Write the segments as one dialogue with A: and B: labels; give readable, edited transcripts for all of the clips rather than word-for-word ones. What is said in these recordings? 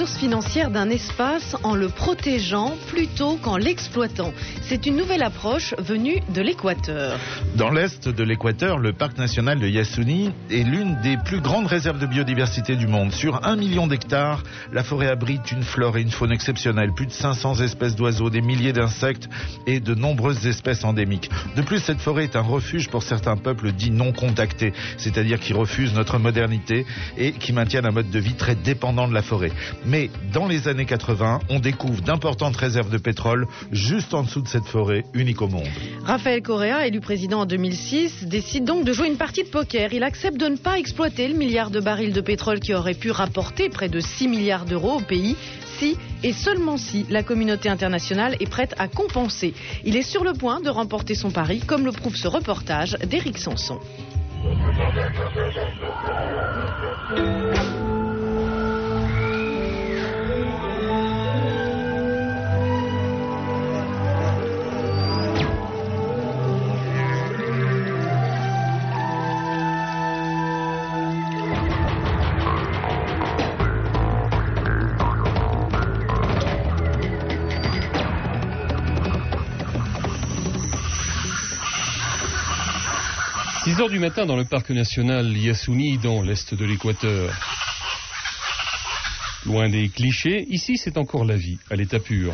A: ressources financières d'un espace en le protégeant plutôt qu'en l'exploitant. C'est une nouvelle approche venue de l'Équateur.
B: Dans l'est de l'Équateur, le parc national de Yasuni est l'une des plus grandes réserves de biodiversité du monde. Sur 1 million d'hectares, la forêt abrite une flore et une faune exceptionnelles, plus de 500 espèces d'oiseaux, des milliers d'insectes et de nombreuses espèces endémiques. De plus, cette forêt est un refuge pour certains peuples dits non contactés, c'est-à-dire qui refusent notre modernité et qui maintiennent un mode de vie très dépendant de la forêt. Mais dans les années 80, on découvre d'importantes réserves de pétrole juste en dessous de cette forêt, unique au monde.
A: Rafael Correa, élu président en 2006, décide donc de jouer une partie de poker. Il accepte de ne pas exploiter le milliard de barils de pétrole qui aurait pu rapporter près de 6 milliards d'euros au pays si, et seulement si, la communauté internationale est prête à compenser. Il est sur le point de remporter son pari, comme le prouve ce reportage d'Éric Sanson.
C: 6 heures du matin dans le parc national Yasuni, dans l'est de l'Équateur. Loin des clichés, ici c'est encore la vie, à l'état pur.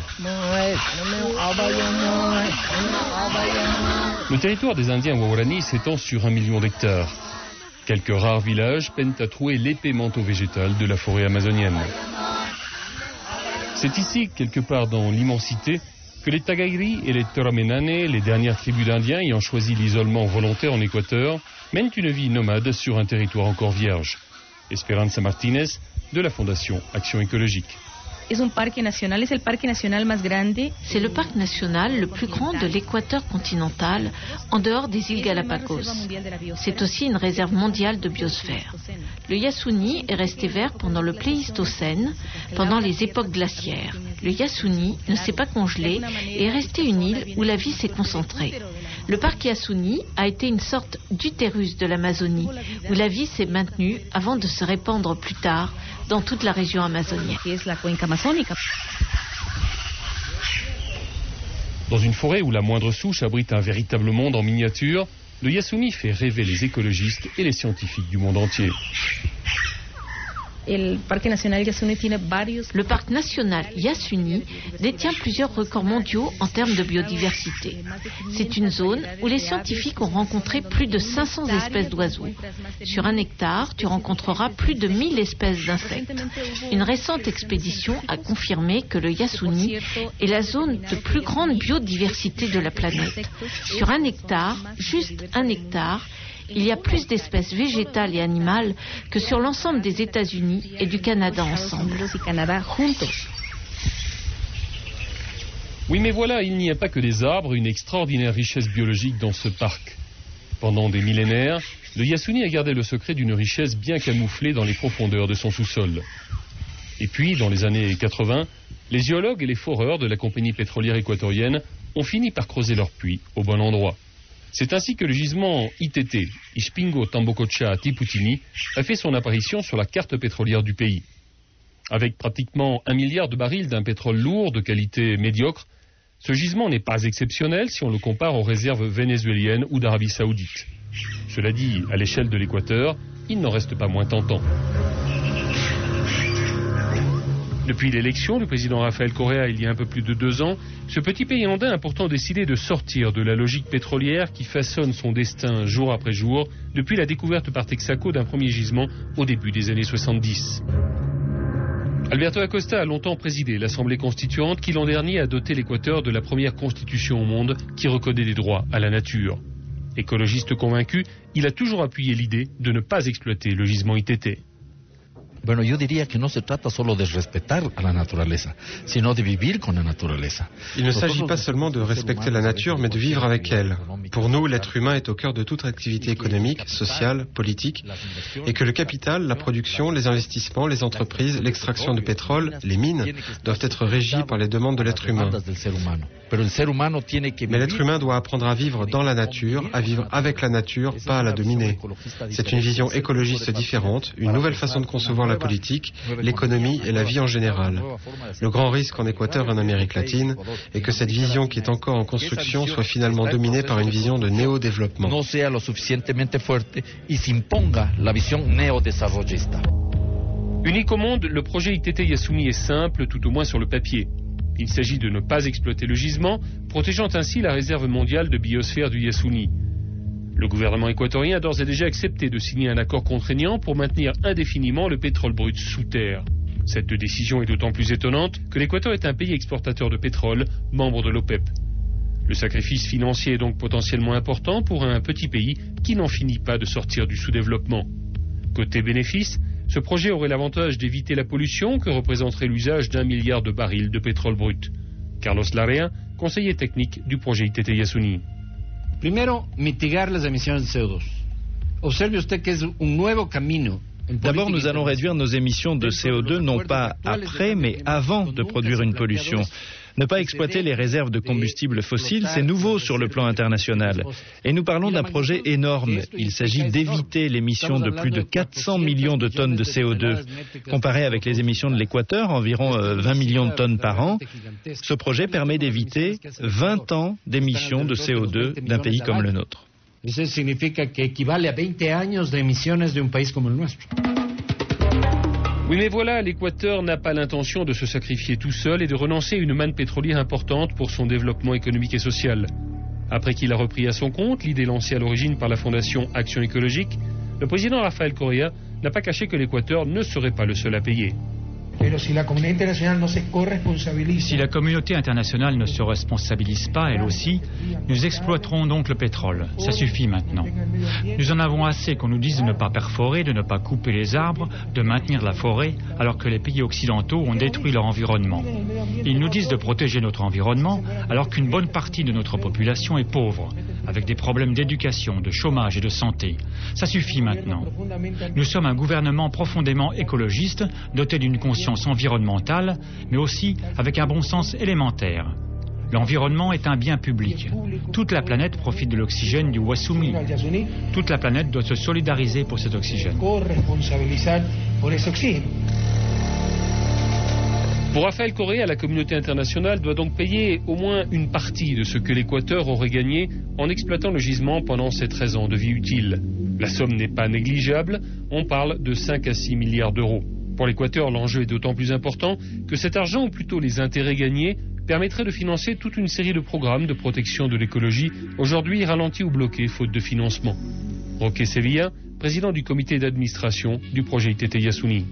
C: Le territoire des Indiens Waorani s'étend sur 1 million d'hectares. Quelques rares villages peinent à trouer l'épais manteau végétal de la forêt amazonienne. C'est ici, quelque part dans l'immensité, que les Tagairi et les Toramenane, les dernières tribus d'Indiens ayant choisi l'isolement volontaire en Équateur, mènent une vie nomade sur un territoire encore vierge. Esperanza Martínez, de la Fondation Action Écologique.
D: C'est le parc national le plus grand de l'Équateur continental, en dehors des îles Galapagos. C'est aussi une réserve mondiale de biosphère. Le Yasuni est resté vert pendant le Pléistocène, pendant les époques glaciaires. Le Yasuni ne s'est pas congelé et est resté une île où la vie s'est concentrée. Le parc Yasuni a été une sorte d'utérus de l'Amazonie, où la vie s'est maintenue avant de se répandre plus tard dans toute la région amazonienne.
C: Dans une forêt où la moindre souche abrite un véritable monde en miniature, le Yasuni fait rêver les écologistes et les scientifiques du monde entier.
D: Le parc national Yasuni détient plusieurs records mondiaux en termes de biodiversité. C'est une zone où les scientifiques ont rencontré plus de 500 espèces d'oiseaux. Sur 1 hectare, tu rencontreras plus de 1000 espèces d'insectes. Une récente expédition a confirmé que le Yasuni est la zone de plus grande biodiversité de la planète. Sur 1 hectare, juste 1 hectare, il y a plus d'espèces végétales et animales que sur l'ensemble des États-Unis et du Canada ensemble.
C: Oui, mais voilà, il n'y a pas que des arbres, une extraordinaire richesse biologique dans ce parc. Pendant des millénaires, le Yasuni a gardé le secret d'une richesse bien camouflée dans les profondeurs de son sous-sol. Et puis, dans les années 80, les géologues et les foreurs de la compagnie pétrolière équatorienne ont fini par creuser leur puits au bon endroit. C'est ainsi que le gisement ITT, Ispingo Tambococha Tiputini, a fait son apparition sur la carte pétrolière du pays. Avec pratiquement 1 milliard de barils d'un pétrole lourd de qualité médiocre, ce gisement n'est pas exceptionnel si on le compare aux réserves vénézuéliennes ou d'Arabie Saoudite. Cela dit, à l'échelle de l'Équateur, il n'en reste pas moins tentant. Depuis l'élection du président Rafael Correa il y a un peu plus de 2 ans, ce petit pays andin a pourtant décidé de sortir de la logique pétrolière qui façonne son destin jour après jour depuis la découverte par Texaco d'un premier gisement au début des années 70. Alberto Acosta a longtemps présidé l'Assemblée constituante qui l'an dernier a doté l'Équateur de la première constitution au monde qui reconnaît des droits à la nature. Écologiste convaincu, il a toujours appuyé l'idée de ne pas exploiter le gisement ITT.
E: Bueno, yo diría que no se trata solo de respetar a la naturaleza, sino de vivir con la naturaleza.
F: Il ne s'agit pas seulement de respecter la nature, mais de vivre avec elle. Pour nous, l'être humain est au cœur de toute activité économique, sociale, politique, et que le capital, la production, les investissements, les entreprises, l'extraction de pétrole, les mines, doivent être régis par les demandes de l'être humain. Mais l'être humain doit apprendre à vivre dans la nature, à vivre avec la nature, pas à la dominer. C'est une vision écologiste différente, une nouvelle façon de concevoir la la politique, l'économie et la vie en général. Le grand risque en Équateur et en Amérique latine est que cette vision qui est encore en construction soit finalement dominée par une vision de néo-développement.
E: No sea lo suficientemente fuerte y se imponga la visión neodesarrollista.
C: Unique au monde, le projet ITT Yasuni est simple, tout au moins sur le papier. Il s'agit de ne pas exploiter le gisement, protégeant ainsi la réserve mondiale de biosphère du Yasuni. Le gouvernement équatorien a d'ores et déjà accepté de signer un accord contraignant pour maintenir indéfiniment le pétrole brut sous terre. Cette décision est d'autant plus étonnante que l'Équateur est un pays exportateur de pétrole, membre de l'OPEP. Le sacrifice financier est donc potentiellement important pour un petit pays qui n'en finit pas de sortir du sous-développement. Côté bénéfice, ce projet aurait l'avantage d'éviter la pollution que représenterait l'usage d'1 milliard de barils de pétrole brut. Carlos Larrea, conseiller technique du projet ITT Yasuni.
G: Primero, mitigar las emisiones de CO2. Observe usted que es un nuevo camino.
H: D'abord, nous allons réduire nos émissions de CO2 non pas après, mais avant de produire une pollution. Ne pas exploiter les réserves de combustibles fossiles, c'est nouveau sur le plan international. Et nous parlons d'un projet énorme. Il s'agit d'éviter l'émission de plus de 400 millions de tonnes de CO2. Comparé avec les émissions de l'Équateur, environ 20 millions de tonnes par an, ce projet permet d'éviter 20 ans d'émissions de CO2 d'un pays comme le nôtre.
G: Eso significa que equivale a 20 años de emisiones de un país como el nuestro.
C: Oui, mais voilà, l'Équateur n'a pas l'intention de se sacrifier tout seul et de renoncer à une manne pétrolière importante pour son développement économique et social. Après qu'il a repris à son compte l'idée lancée à l'origine par la Fondation Action écologique, le président Rafael Correa n'a pas caché que l'Équateur ne serait pas le seul à payer.
I: Si la communauté internationale ne se responsabilise pas, elle aussi, nous exploiterons donc le pétrole. Ça suffit maintenant. Nous en avons assez qu'on nous dise de ne pas perforer, de ne pas couper les arbres, de maintenir la forêt, alors que les pays occidentaux ont détruit leur environnement. Ils nous disent de protéger notre environnement, alors qu'une bonne partie de notre population est pauvre, avec des problèmes d'éducation, de chômage et de santé. Ça suffit maintenant. Nous sommes un gouvernement profondément écologiste, doté d'une conscience environnementale, mais aussi avec un bon sens élémentaire. L'environnement est un bien public. Toute la planète profite de l'oxygène du Yasuni. Toute la planète doit se solidariser pour cet oxygène.
C: Pour Rafael Correa, la communauté internationale doit donc payer au moins une partie de ce que l'Équateur aurait gagné en exploitant le gisement pendant ses 13 ans de vie utile. La somme n'est pas négligeable, on parle de 5 à 6 milliards d'euros. Pour l'Équateur, l'enjeu est d'autant plus important que cet argent, ou plutôt les intérêts gagnés, permettrait de financer toute une série de programmes de protection de l'écologie, aujourd'hui ralentis ou bloqués faute de financement. Roque Sevilla, président du comité d'administration du projet ITT Yasuni.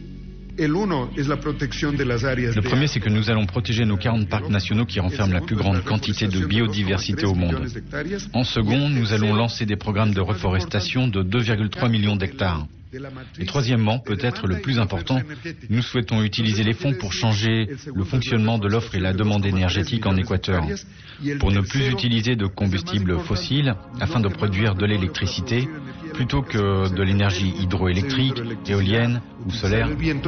J: Le premier, c'est que nous allons protéger nos 40 parcs nationaux qui renferment la plus grande quantité de biodiversité au monde. En second, nous allons lancer des programmes de reforestation de 2,3 millions d'hectares. Et troisièmement, peut-être le plus important, nous souhaitons utiliser les fonds pour changer le fonctionnement de l'offre et la demande énergétique en Équateur, pour ne plus utiliser de combustibles fossiles afin de produire de l'électricité plutôt que de l'énergie hydroélectrique, éolienne ou solaire.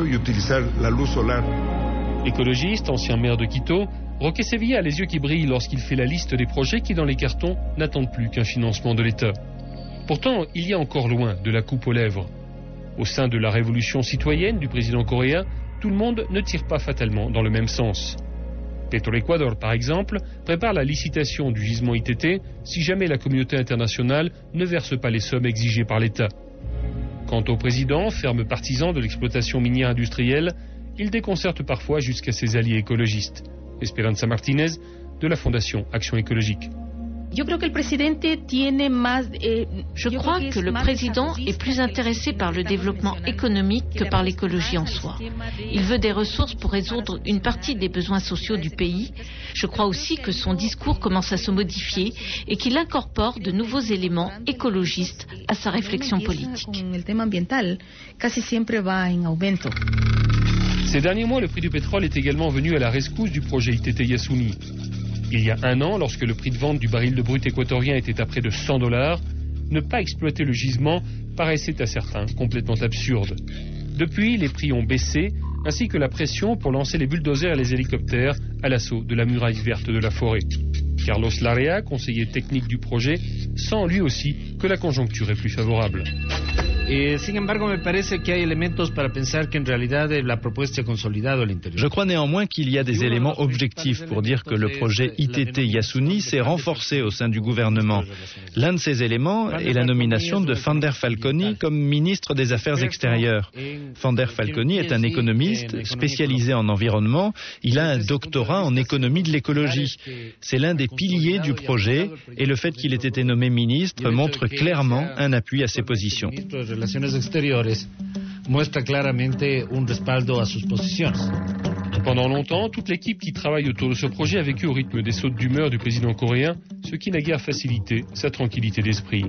C: Écologiste, ancien maire de Quito, Roque Sevilla a les yeux qui brillent lorsqu'il fait la liste des projets qui, dans les cartons, n'attendent plus qu'un financement de l'État. Pourtant, il y a encore loin de la coupe aux lèvres. Au sein de la révolution citoyenne du président coréen, tout le monde ne tire pas fatalement dans le même sens. Petroecuador, par exemple, prépare la licitation du gisement ITT si jamais la communauté internationale ne verse pas les sommes exigées par l'État. Quant au président, ferme partisan de l'exploitation minière industrielle, il déconcerte parfois jusqu'à ses alliés écologistes. Esperanza Martinez, de la Fondation Action écologique.
D: Je crois que le président est plus intéressé par le développement économique que par l'écologie en soi. Il veut des ressources pour résoudre une partie des besoins sociaux du pays. Je crois aussi que son discours commence à se modifier et qu'il incorpore de nouveaux éléments écologistes à sa réflexion politique.
C: Ces derniers mois, le prix du pétrole est également venu à la rescousse du projet ITT Yasuni. Il y a un an, lorsque le prix de vente du baril de brut équatorien était à près de $100, ne pas exploiter le gisement paraissait à certains complètement absurde. Depuis, les prix ont baissé, ainsi que la pression pour lancer les bulldozers et les hélicoptères à l'assaut de la muraille verte de la forêt. Carlos Larrea, conseiller technique du projet, sent lui aussi que la conjoncture est plus favorable.
H: Je crois néanmoins qu'il y a des éléments objectifs pour dire que le projet ITT Yasuni s'est renforcé au sein du gouvernement. L'un de ces éléments est la nomination de Fander Falconi comme ministre des Affaires extérieures. Fander Falconi est un économiste spécialisé en environnement. Il a un doctorat en économie de l'écologie. C'est l'un des piliers du projet et le fait qu'il ait été nommé ministre montre clairement un appui à ses positions.
C: Pendant longtemps, toute l'équipe qui travaille autour de ce projet a vécu au rythme des sautes d'humeur du président coréen, ce qui n'a guère facilité sa tranquillité d'esprit.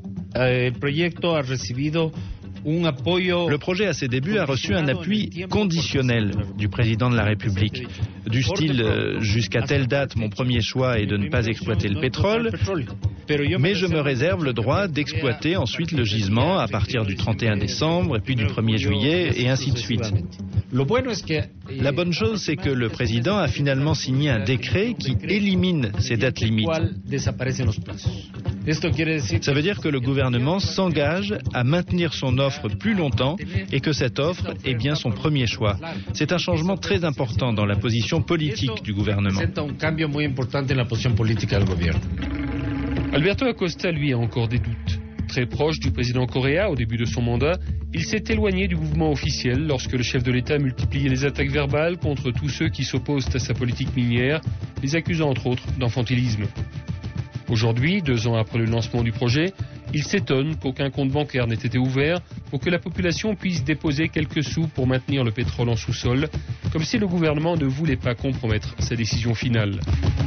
H: Le projet à ses débuts a reçu un appui conditionnel du président de la République, du style jusqu'à telle date mon premier choix est de ne pas exploiter le pétrole, mais je me réserve le droit d'exploiter ensuite le gisement à partir du 31 décembre et puis du 1er juillet et ainsi de suite. La bonne chose, c'est que le président a finalement signé un décret qui élimine ces dates limites. Ça veut dire que le gouvernement s'engage à maintenir son offre plus longtemps et que cette offre est bien son premier choix. C'est un changement très important dans la position politique du gouvernement.
C: Alberto Acosta, lui, a encore des doutes. Très proche du président coréen au début de son mandat, il s'est éloigné du mouvement officiel lorsque le chef de l'État multipliait les attaques verbales contre tous ceux qui s'opposent à sa politique minière, les accusant entre autres d'enfantilisme. Aujourd'hui, 2 ans après le lancement du projet, il s'étonne qu'aucun compte bancaire n'ait été ouvert pour que la population puisse déposer quelques sous pour maintenir le pétrole en sous-sol, comme si le gouvernement ne voulait pas compromettre sa décision finale.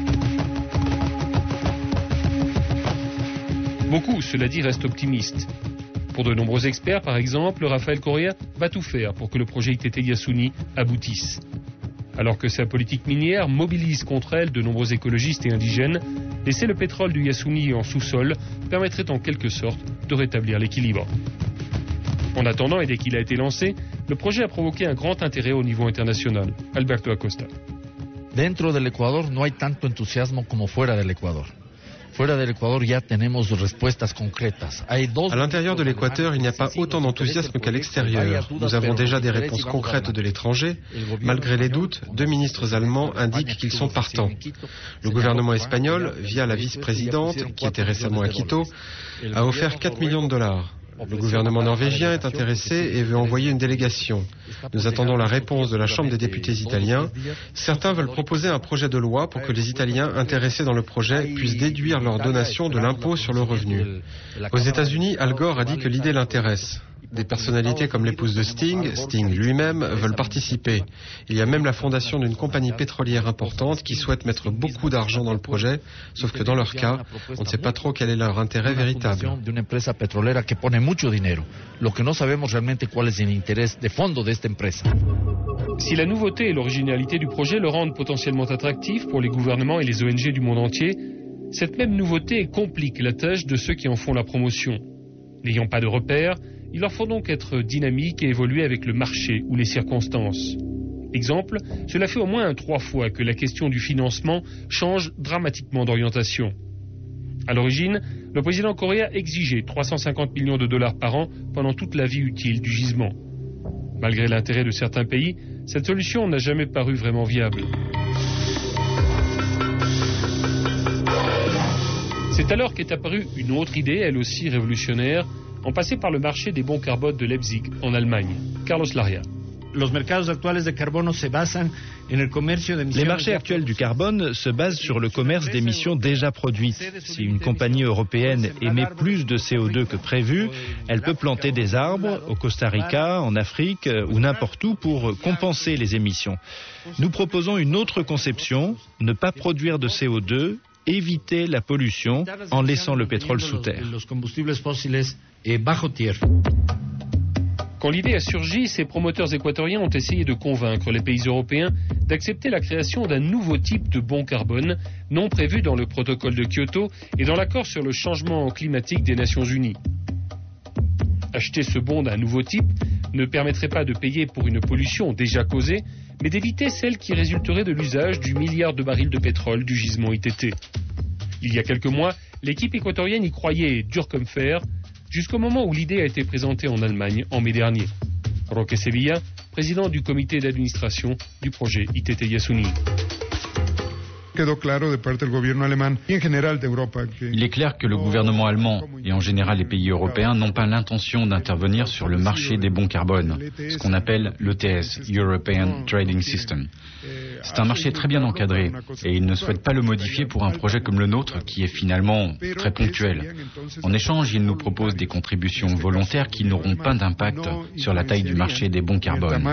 C: Beaucoup, cela dit, restent optimistes. Pour de nombreux experts, par exemple, Rafael Correa va tout faire pour que le projet ITT Yasuni aboutisse. Alors que sa politique minière mobilise contre elle de nombreux écologistes et indigènes, laisser le pétrole du Yasuni en sous-sol permettrait en quelque sorte de rétablir l'équilibre. En attendant, et dès qu'il a été lancé, le projet a provoqué un grand intérêt au niveau international. Alberto Acosta.
E: Dentro del Ecuador no hay tanto entusiasmo como fuera del Ecuador. Fuera del Ecuador ya tenemos respuestas concretas.
F: À l'intérieur de l'Équateur, il n'y a pas autant d'enthousiasme qu'à l'extérieur. Nous avons déjà des réponses concrètes de l'étranger. Malgré les doutes, 2 ministres allemands indiquent qu'ils sont partants. Le gouvernement espagnol, via la vice-présidente, qui était récemment à Quito, a offert 4 millions de dollars. Le gouvernement norvégien est intéressé et veut envoyer une délégation. Nous attendons la réponse de la Chambre des députés italiens. Certains veulent proposer un projet de loi pour que les Italiens intéressés dans le projet puissent déduire leur donation de l'impôt sur le revenu. Aux États-Unis, Al Gore a dit que l'idée l'intéresse. Des personnalités comme l'épouse de Sting, Sting lui-même, veulent participer. Il y a même la fondation d'une compagnie pétrolière importante qui souhaite mettre beaucoup d'argent dans le projet, sauf que dans leur cas, on ne sait pas trop quel est leur intérêt véritable.
C: Si la nouveauté et l'originalité du projet le rendent potentiellement attractif pour les gouvernements et les ONG du monde entier, cette même nouveauté complique la tâche de ceux qui en font la promotion. N'ayant pas de repères, il leur faut donc être dynamique et évoluer avec le marché ou les circonstances. Exemple, cela fait au moins 3 fois que la question du financement change dramatiquement d'orientation. À l'origine, le président coréen exigeait 350 millions de dollars par an pendant toute la vie utile du gisement. Malgré l'intérêt de certains pays, cette solution n'a jamais paru vraiment viable. C'est alors qu'est apparue une autre idée, elle aussi révolutionnaire, en passant par le marché des bons carbone de Leipzig, en Allemagne. Carlos Laria.
H: Les marchés actuels du carbone se basent sur le commerce d'émissions déjà produites. Si une compagnie européenne émet plus de CO2 que prévu, elle peut planter des arbres au Costa Rica, en Afrique ou n'importe où pour compenser les émissions. Nous proposons une autre conception, ne pas produire de CO2, éviter la pollution en laissant le pétrole sous terre.
C: Quand l'idée a surgi, ces promoteurs équatoriens ont essayé de convaincre les pays européens d'accepter la création d'un nouveau type de bon carbone, non prévu dans le protocole de Kyoto et dans l'accord sur le changement climatique des Nations Unies. Acheter ce bon d'un nouveau type ne permettrait pas de payer pour une pollution déjà causée, mais d'éviter celle qui résulterait de l'usage du milliard de barils de pétrole du gisement ITT. Il y a quelques mois, l'équipe équatorienne y croyait dur comme fer. jusqu'au moment où l'idée a été présentée en Allemagne en mai dernier. Roque Sevilla, président du comité d'administration du projet ITT Yasuni.
J: Il est clair que le gouvernement allemand et en général les pays européens n'ont pas l'intention d'intervenir sur le marché des bons carbone, ce qu'on appelle l'ETS, European Trading System. C'est un marché très bien encadré et ils ne souhaitent pas le modifier pour un projet comme le nôtre qui est finalement très ponctuel. En échange, ils nous proposent des contributions volontaires qui n'auront pas d'impact sur la taille du marché des bons carbone.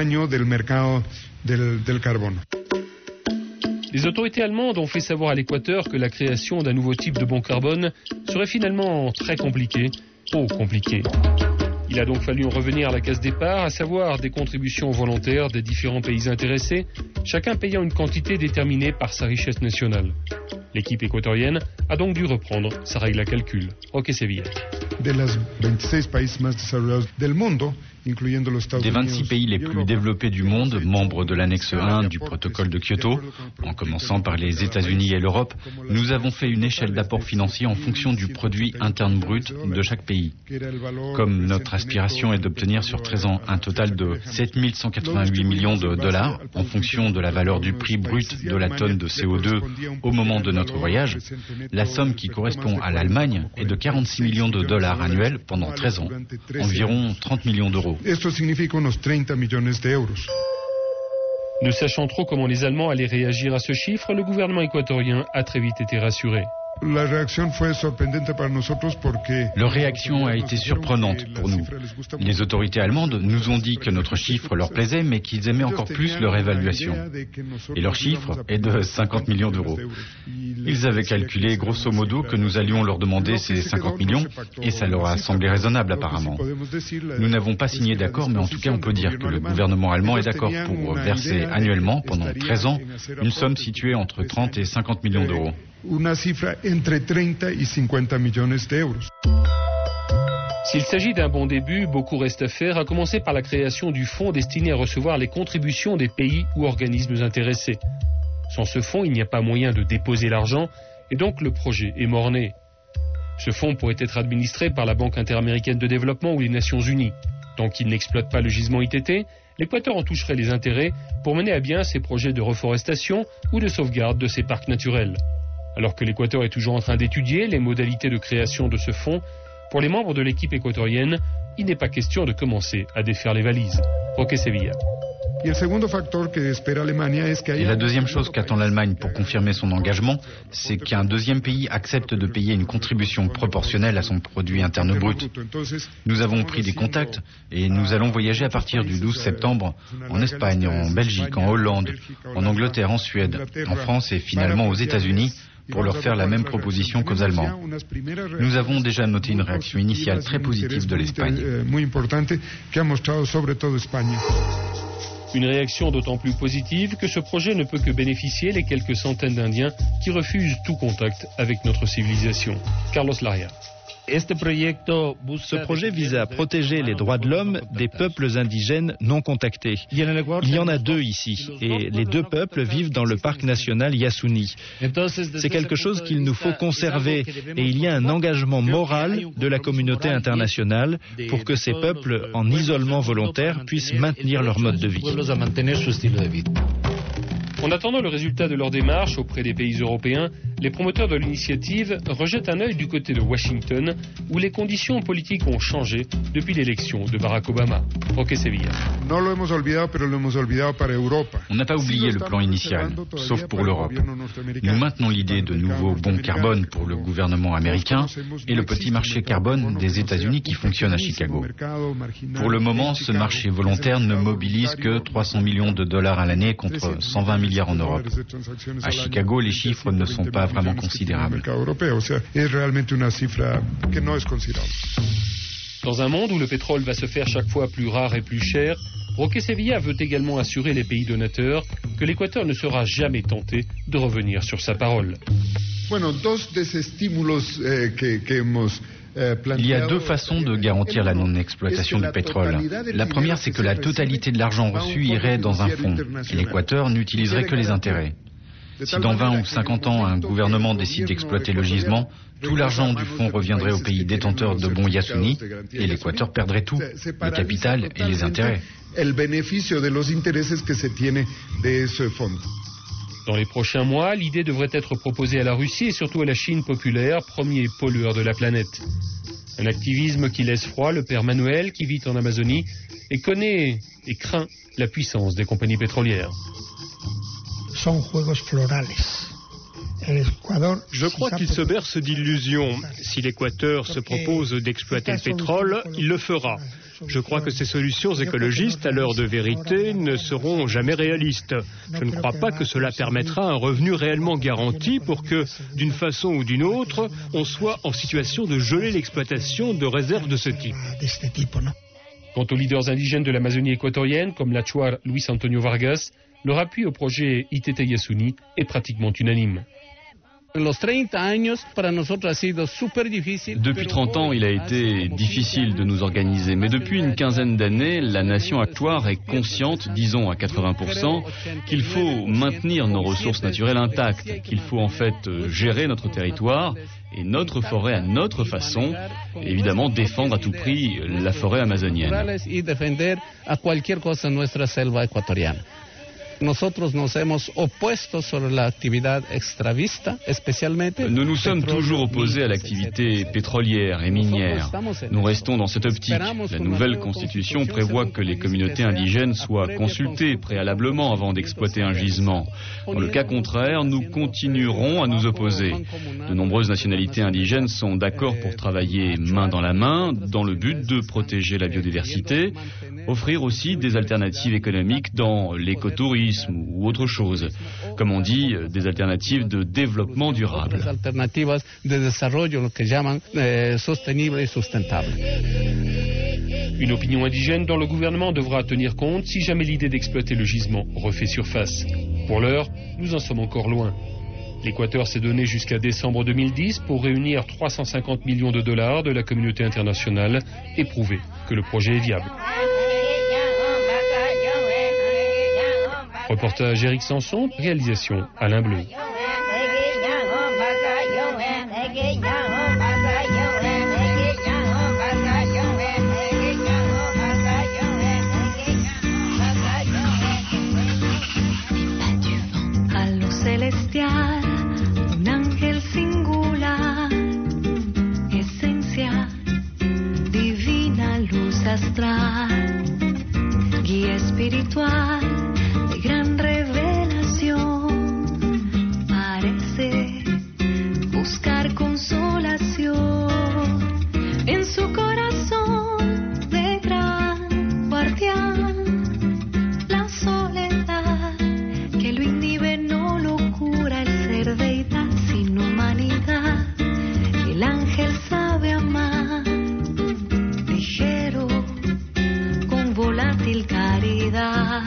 C: Les autorités allemandes ont fait savoir à l'Équateur que la création d'un nouveau type de bon carbone serait finalement très compliquée, trop compliquée. Il a donc fallu en revenir à la case départ, à savoir des contributions volontaires des différents pays intéressés, chacun payant une quantité déterminée par sa richesse nationale. L'équipe équatorienne a donc dû reprendre sa règle à calcul. Roque Sevilla.
K: Des 26
J: pays les plus développés du monde, membres de l'annexe 1 du protocole de Kyoto, en commençant par les États-Unis et l'Europe, nous avons fait une échelle d'apport financier en fonction du produit interne brut de chaque pays. Comme notre aspiration est d'obtenir sur 13 ans un total de 7 188 millions de dollars, en fonction de la valeur du prix brut de la tonne de CO2 au moment de notre voyage, la somme qui correspond à l'Allemagne est de 46 millions de dollars annuels pendant 13 ans, environ 30 millions d'euros.
C: Ne sachant trop comment les Allemands allaient réagir à ce chiffre, le gouvernement équatorien a très vite été rassuré.
K: Leur
J: réaction a été surprenante pour nous. Les autorités allemandes nous ont dit que notre chiffre leur plaisait, mais qu'ils aimaient encore plus leur évaluation. Et leur chiffre est de 50 millions d'euros. Ils avaient calculé grosso modo que nous allions leur demander ces 50 millions, et ça leur a semblé raisonnable apparemment. Nous n'avons pas signé d'accord, mais en tout cas on peut dire que le gouvernement allemand est d'accord pour verser annuellement, pendant 13 ans, une somme située entre 30 et 50 millions d'euros.
K: Una cifra entre 30 et 50 millones d'euros.
C: S'il s'agit d'un bon début, beaucoup reste à faire, à commencer par la création du fonds destiné à recevoir les contributions des pays ou organismes intéressés. Sans ce fonds, il n'y a pas moyen de déposer l'argent, et donc le projet est mort-né. Ce fonds pourrait être administré par la Banque interaméricaine de développement ou les Nations Unies. Tant qu'il n'exploite pas le gisement ITT, l'Équateur en toucherait les intérêts pour mener à bien ses projets de reforestation ou de sauvegarde de ses parcs naturels. Alors que l'Équateur est toujours en train d'étudier les modalités de création de ce fonds, pour les membres de l'équipe équatorienne, il n'est pas question de commencer à défaire les valises. Roque Sevilla.
J: Et la deuxième chose qu'attend l'Allemagne pour confirmer son engagement, c'est qu'un deuxième pays accepte de payer une contribution proportionnelle à son produit interne brut. Nous avons pris des contacts et nous allons voyager à partir du 12 septembre en Espagne, en Belgique, en Hollande, en Angleterre, en Suède, en France et finalement aux États-Unis pour leur faire la même proposition qu'aux Allemands. Nous avons déjà noté une réaction initiale très positive de l'Espagne.
C: Une réaction d'autant plus positive que ce projet ne peut que bénéficier les quelques centaines d'Indiens qui refusent tout contact avec notre civilisation. Carlos Laria.
H: Ce projet vise à protéger les droits de l'homme des peuples indigènes non contactés. Il y en a 2 ici, et les 2 peuples vivent dans le parc national Yasuni. C'est quelque chose qu'il nous faut conserver, et il y a un engagement moral de la communauté internationale pour que ces peuples, en isolement volontaire, puissent maintenir leur mode de vie.
C: En attendant le résultat de leur démarche auprès des pays européens, les promoteurs de l'initiative rejettent un œil du côté de Washington, où les conditions politiques ont changé depuis l'élection de Barack Obama. Roque Sevilla.
J: On n'a pas oublié le plan initial, sauf pour l'Europe. Nous maintenons l'idée de nouveaux bons carbone pour le gouvernement américain et le petit marché carbone des États-Unis qui fonctionne à Chicago. Pour le moment, ce marché volontaire ne mobilise que 300 millions de dollars à l'année contre 120 milliards en Europe. À Chicago, les chiffres ne sont pas vraiment considérables.
C: Dans un monde où le pétrole va se faire chaque fois plus rare et plus cher, Roque Sevilla veut également assurer les pays donateurs que l'Équateur ne sera jamais tenté de revenir sur sa parole.
J: Il y a 2 façons de garantir la non-exploitation du pétrole. La première, c'est que la totalité de l'argent reçu irait dans un fonds et l'Équateur n'utiliserait que les intérêts. Si dans 20 ou 50 ans, un gouvernement décide d'exploiter le gisement, tout l'argent du fonds reviendrait aux pays détenteurs de bons Yasuni et l'Équateur perdrait tout, le capital et les intérêts.
C: Dans les prochains mois, l'idée devrait être proposée à la Russie et surtout à la Chine populaire, premier pollueur de la planète. Un activisme qui laisse froid le père Manuel qui vit en Amazonie et connaît et craint la puissance des compagnies pétrolières.
L: Je crois qu'il se berce d'illusions. Si l'Équateur se propose d'exploiter le pétrole, il le fera. Je crois que ces solutions écologistes, à l'heure de vérité, ne seront jamais réalistes. Je ne crois pas que cela permettra un revenu réellement garanti pour que, d'une façon ou d'une autre, on soit en situation de geler l'exploitation de réserves de ce type.
C: Quant aux leaders indigènes de l'Amazonie équatorienne, comme l'Achuar Luis Antonio Vargas, leur appui au projet Itete Yasuni est pratiquement unanime.
M: Depuis 30 ans, il a été difficile de nous organiser, mais depuis une quinzaine d'années, la nation actuelle est consciente, disons à 80%, qu'il faut maintenir nos ressources naturelles intactes, qu'il faut en fait gérer notre territoire et notre forêt à notre façon, et évidemment défendre à tout prix la forêt amazonienne. Nous nous sommes toujours opposés à l'activité pétrolière et minière. Nous restons dans cette optique. La nouvelle constitution prévoit que les communautés indigènes soient consultées préalablement avant d'exploiter un gisement. Dans le cas contraire, nous continuerons à nous opposer. De nombreuses nationalités indigènes sont d'accord pour travailler main dans la main dans le but de protéger la biodiversité, offrir aussi des alternatives économiques dans l'écotourisme ou autre chose. Comme on dit, des alternatives de développement durable.
C: Une opinion indigène dont le gouvernement devra tenir compte si jamais l'idée d'exploiter le gisement refait surface. Pour l'heure, nous en sommes encore loin. L'Équateur s'est donné jusqu'à décembre 2010 pour réunir 350 millions de dollars de la communauté internationale et prouver que le projet est viable. Reportage Éric Sanson, réalisation Alain Bleu.
N: A lo celestial, un ángel singular, esencia divina, luz astral, guía espiritual. Gran revelación, parece buscar consolación en su corazón de gran guardián. La soledad que lo inhibe no lo cura, el ser deidad sin humanidad. El ángel sabe amar, ligero, con volátil caridad.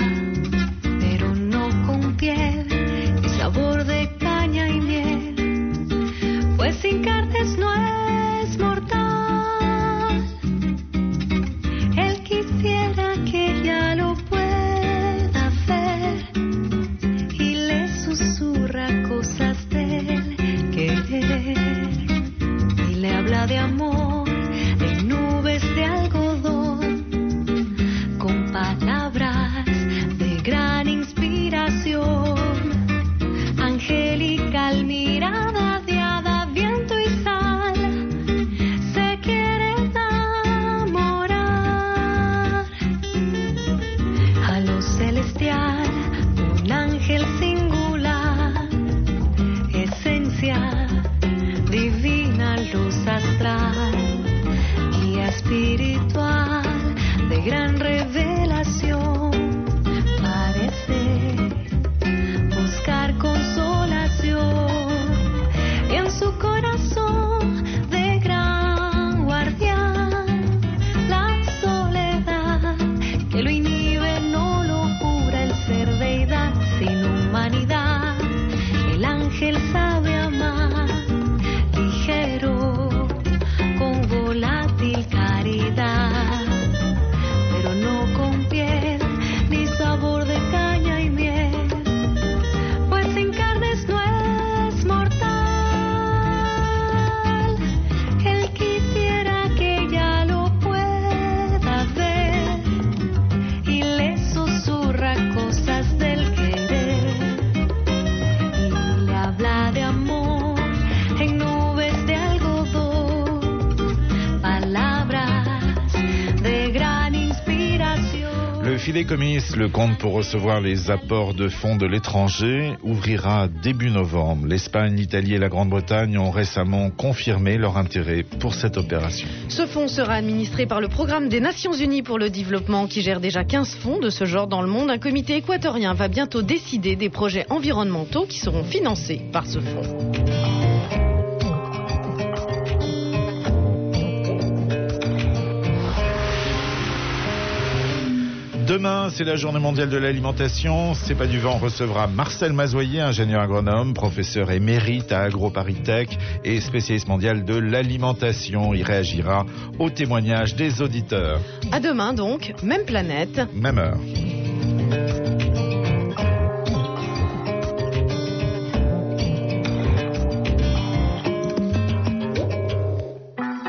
N: Y sabor de caña y miel, pues sin carnes no es mortal. Él quisiera que ella lo pueda ver y le susurra cosas del querer y le habla de amor en nubes de algodón con palabras de gran inspiración. Angelical mirada de hada, viento y sal, se quiere enamorar. A lo celestial, un ángel singular, esencia divina, luz astral, guía espiritual de gran revelación. Parece buscar consolación en su corazón de gran guardián. La soledad que lo inhibe no lo cura, el ser deidad sin humanidad. El ángel sabe amar, ligero, volátil caridad, pero no con piel
B: fideikommiss, le compte pour recevoir les apports de fonds de l'étranger, ouvrira début novembre. L'Espagne, l'Italie et la Grande-Bretagne ont récemment confirmé leur intérêt pour cette opération.
A: Ce fonds sera administré par le Programme des Nations Unies pour le développement qui gère déjà 15 fonds de ce genre dans le monde. Un comité équatorien va bientôt décider des projets environnementaux qui seront financés par ce fonds.
B: Demain, c'est la journée mondiale de l'alimentation. C'est pas du vent recevra Marcel Mazoyer, ingénieur agronome, professeur émérite à AgroParisTech et spécialiste mondial de l'alimentation. Il réagira aux témoignages des auditeurs.
A: À demain donc, même planète,
B: même heure.